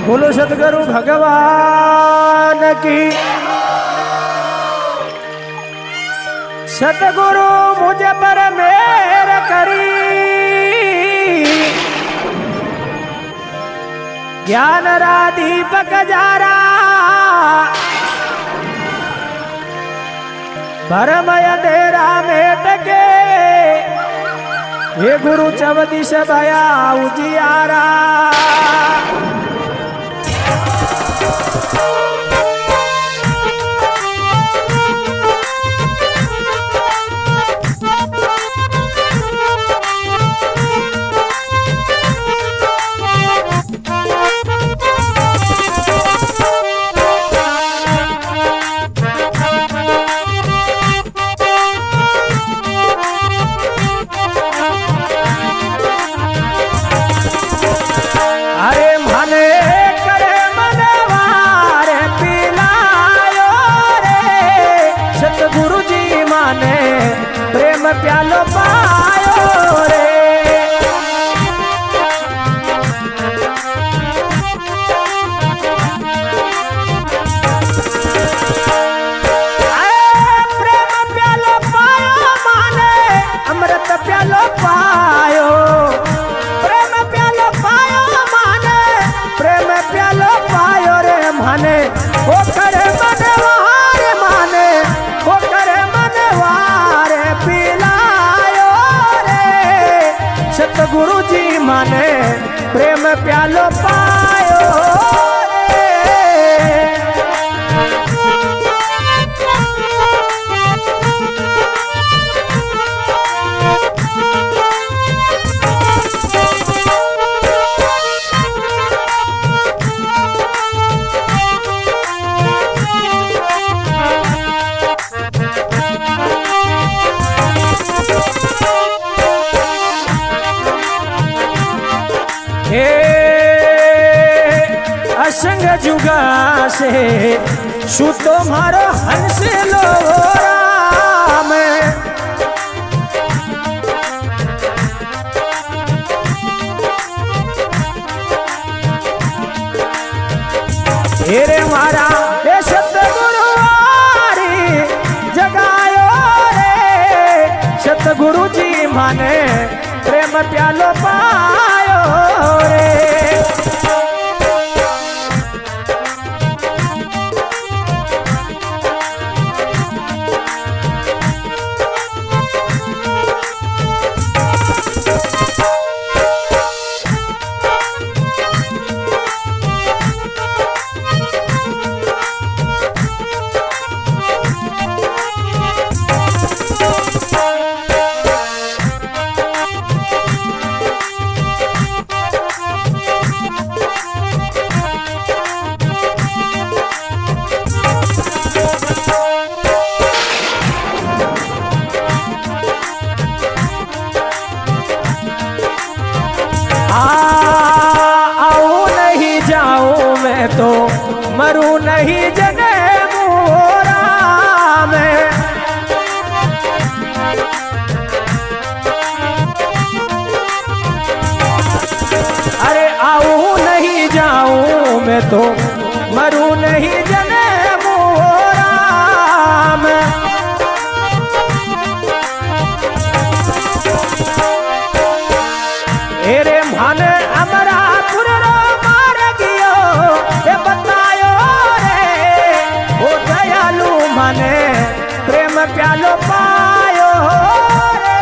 बोलो सतगुरु भगवान की। सतगुरु मुझे पर मेहर करी, ज्ञान रा दीपक जारा, भरमय अंधेरा मेट के, हे गुरु चवदिश भया उजियारा। प्यालो पायो रे, प्रेम प्यालो पायो माने अमृत प्यालो पायो, प्रेम प्यालो पायो माने प्रेम प्यालो पायो रे माने वो करे मनवार माने वो करे मनवार पिलायो रे। सतगुरु जी माने प्रेम प्यालो पायो हे असंग जुगा से शु तुम्हारो हंस लो राम। हेरे मारा हे सतगुरु आरी जगायो रे, सतगुरु जी माने प्रेम प्यालो पायो रे। आऊं नहीं जाऊं मैं तो मरूं नहीं जगे मोरा में। अरे आऊं नहीं जाऊं मैं तो मरूं नहीं जगे मोरा में। हेरे माने अमरापुर रो मार गियो ये बतायो रे, ओ दयालु माने प्रेम प्यालो पायो रे।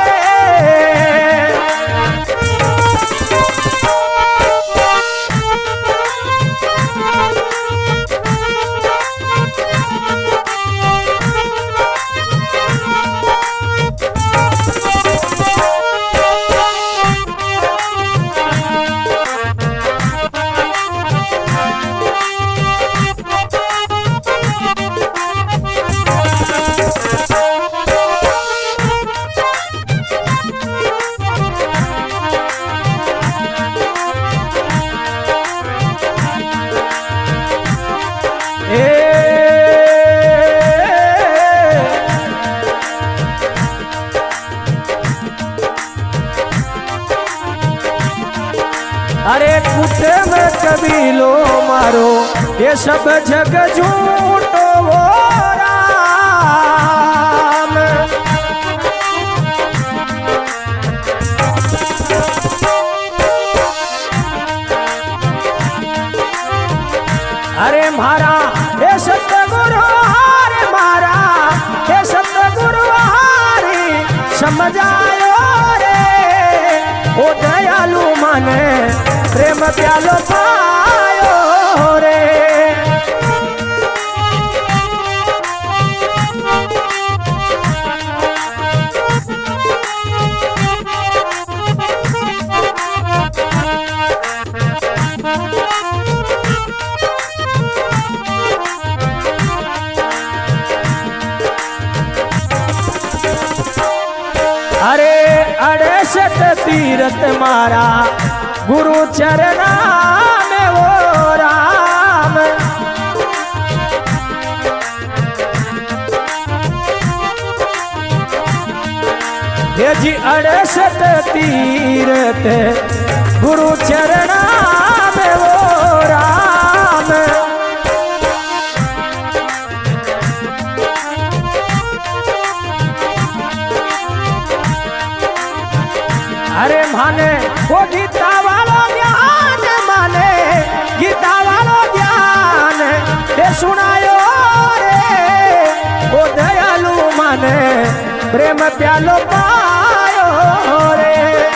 कबीलो मारो ये सब जग झूठो वो राम। अरे मारा हे सतगुरु हारे मारा हे सतगुरु हारी समझायो रे ओ दयालु माने प्रेम प्यालो पायो रे। अरे अड़सठ तीरथ मारा गुरु चरना में वो राम। ये जी अड़सठ तीरथ गुरु चरना में वो राम। अरे माने वो गीता वालो ज्ञान माने गीता वालो ज्ञान ये सुनायो रे वो दयालु माने प्रेम प्यालो पायो रे।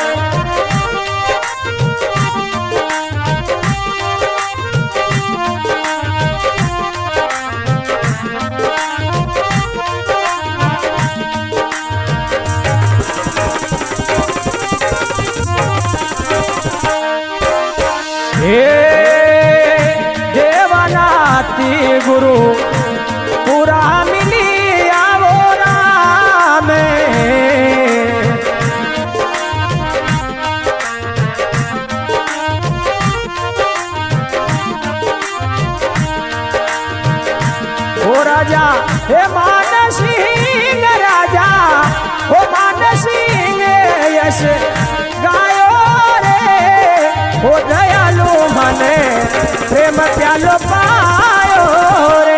हे देवनाथी गुरु पूरा मिली आवो राम। ओ राजा हे मान सिंह राजा ओ मान सिंह यश गायो रे ओ दयालु माने प्रेम प्यालो पायो रे।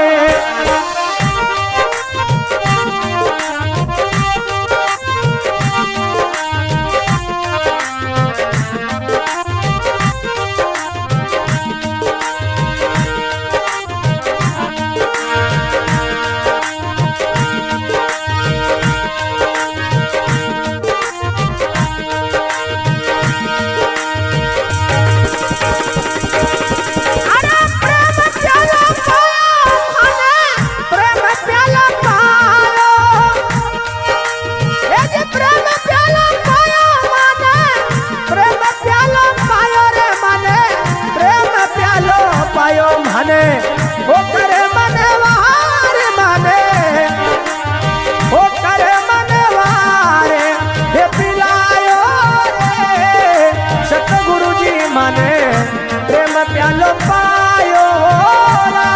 माने ओ करे मनवार माने ओ करे मनवार हे पिलायो रे सतगुरु जी माने प्रेम प्यालो पायो रा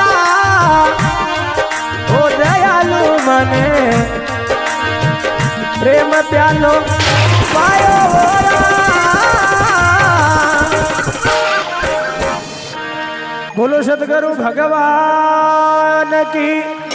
ओ दयालु माने प्रेम प्यालो पायो रा। बोलो सतगुरु भगवान की।